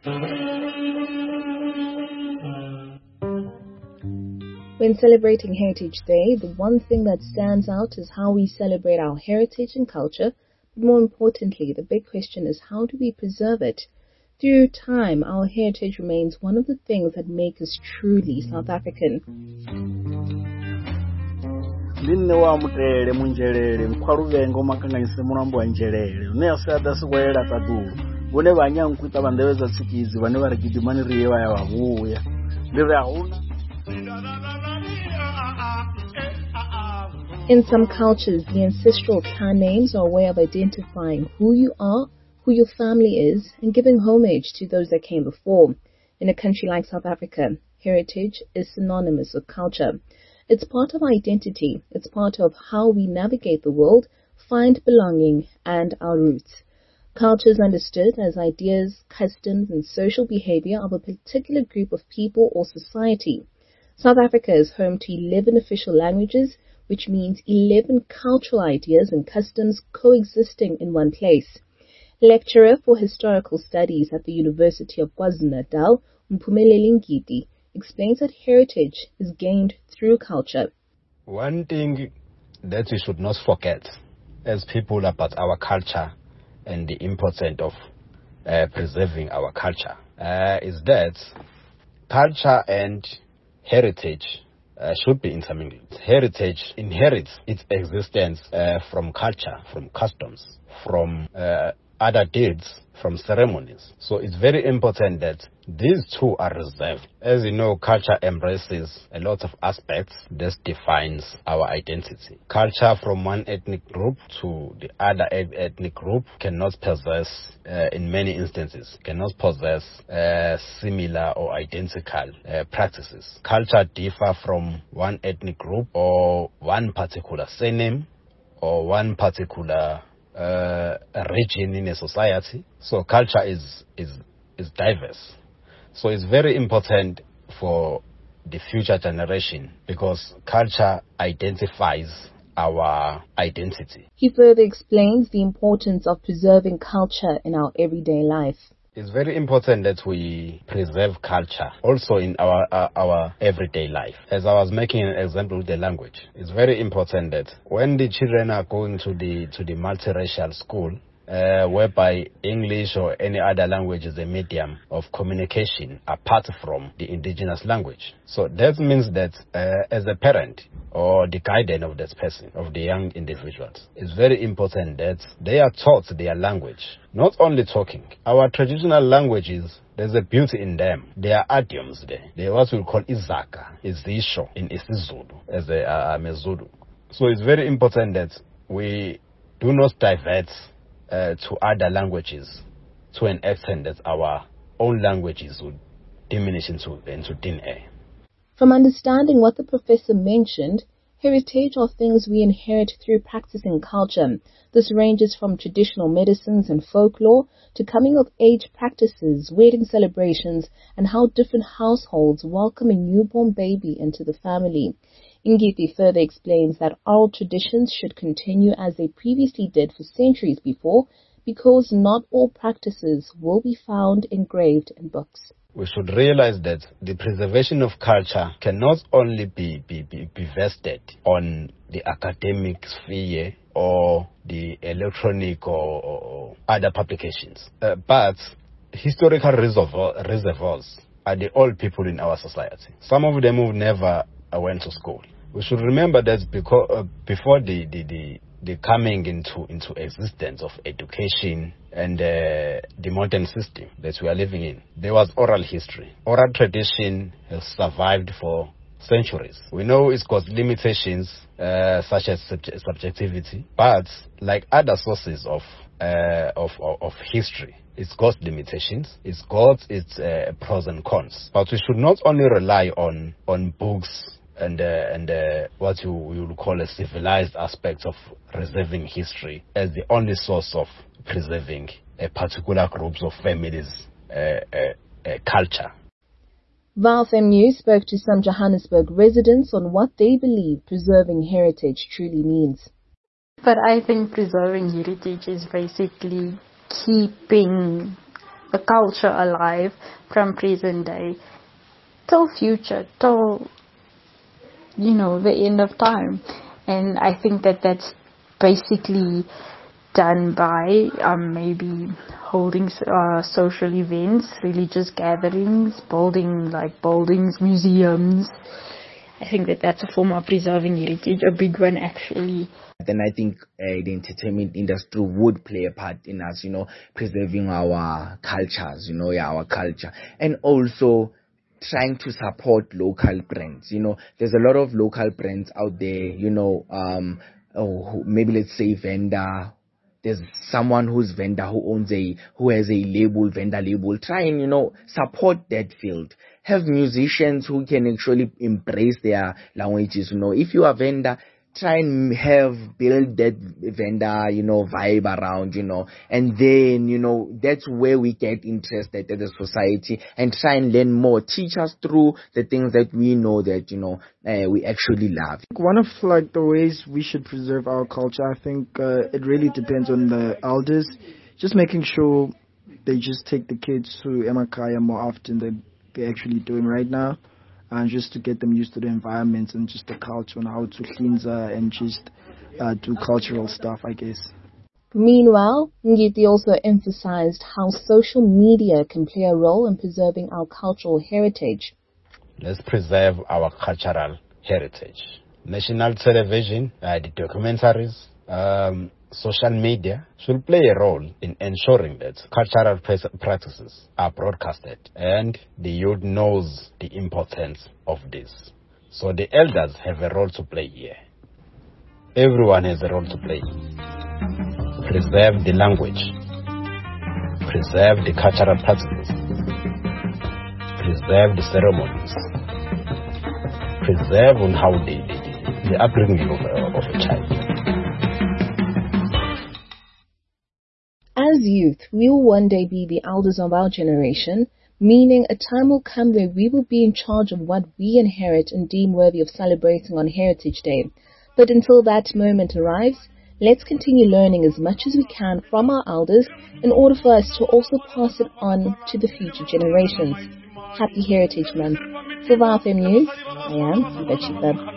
When celebrating Heritage Day, the one thing that stands out is how we celebrate our heritage and culture, but more importantly, the big question is how do we preserve it? Through time, our heritage remains one of the things that make us truly South African. In some cultures, the ancestral clan names are a way of identifying who you are, who your family is, and giving homage to those that came before. In a country like South Africa, heritage is synonymous with culture. It's part of our identity. It's part of how we navigate the world, find belonging, and our roots. Culture is understood as ideas, customs, and social behavior of a particular group of people or society. South Africa is home to 11 official languages, which means 11 cultural ideas and customs coexisting in one place. Lecturer for Historical Studies at the University of KwaZulu-Natal, Mphumeleli Ngidi, explains that heritage is gained through culture. One thing that we should not forget as people about our culture and the importance of preserving our culture is that culture and heritage should be intermingled. Heritage inherits its existence from culture, from customs, from other deeds, from ceremonies. So it's very important that these two are reserved. As you know, culture embraces a lot of aspects that defines our identity. Culture from one ethnic group to the other ethnic group cannot possess, in many instances, cannot possess similar or identical practices. Culture differ from one ethnic group or one particular surname or one particular region in a society. So culture is diverse. So it's very important for the future generation because culture identifies our identity. He further explains the importance of preserving culture in our everyday life. It's very important that we preserve culture also in our everyday life. As I was making an example with the language, it's very important that when the children are going to the multiracial school, whereby English or any other language is a medium of communication apart from the indigenous language. So that means that as a parent or the guardian of that person, of the young individuals, it's very important that they are taught their language, not only talking. Our traditional languages, there's a beauty in them. There are idioms there. They are what we call Izaka, Izisho in isiZulu, as I'm a Zulu. So it's very important that we do not divert to other languages to an extent that our own languages would diminish into thin air. From understanding what the professor mentioned, heritage are things we inherit through practicing culture. This ranges from traditional medicines and folklore to coming-of-age practices, wedding celebrations, and how different households welcome a newborn baby into the family. Ngidi further explains that oral traditions should continue as they previously did for centuries before, because not all practices will be found engraved in books. We should realize that the preservation of culture cannot only be vested on the academic sphere or the electronic or other publications, but historical reservoirs are the old people in our society. Some of them who never went to school. We should remember that because before the coming into existence of education and the modern system that we are living in, there was oral history. Oral tradition has survived for centuries. We know it's got limitations such as subjectivity, but like other sources of history, it's got limitations, it's got its pros and cons. But we should not only rely on books and what you would call a civilized aspect of preserving history as the only source of preserving a particular groups of families' culture. VOW News spoke to some Johannesburg residents on what they believe preserving heritage truly means. But I think preserving heritage is basically keeping the culture alive from present day till future, till, the end of time. And I think that that's basically done by maybe holding social events, religious gatherings, buildings, museums. I think that that's a form of preserving heritage, a big one actually. Then I think the entertainment industry would play a part in us, preserving our cultures, our culture, and also trying to support local brands. There's a lot of local brands out there, maybe let's say vendor. There's someone who has a vendor label. Try and, support that field. Have musicians who can actually embrace their languages. If you are a vendor, try and build that vendor, vibe around, and then, that's where we get interested as a society and try and learn more. Teach us through the things that we know that, we actually love. One of the ways we should preserve our culture, I think it really depends on the elders. Just making sure they just take the kids to Emakaya more often than they're actually doing right now. And just to get them used to the environment and just the culture and how to cleanse and just do cultural stuff, I guess. Meanwhile, Ngiti also emphasized how social media can play a role in preserving our cultural heritage. Let's preserve our cultural heritage. National television, the documentaries, social media should play a role in ensuring that cultural practices are broadcasted and the youth knows the importance of this. So the elders have a role to play here. Everyone has a role to play. Preserve the language. Preserve the cultural practices. Preserve the ceremonies. Preserve on how the upbringing of a child. As youth, we will one day be the elders of our generation, meaning a time will come where we will be in charge of what we inherit and deem worthy of celebrating on Heritage Day. But until that moment arrives, let's continue learning as much as we can from our elders in order for us to also pass it on to the future generations. Happy Heritage Month. For VFM News, I am Siva Chiba.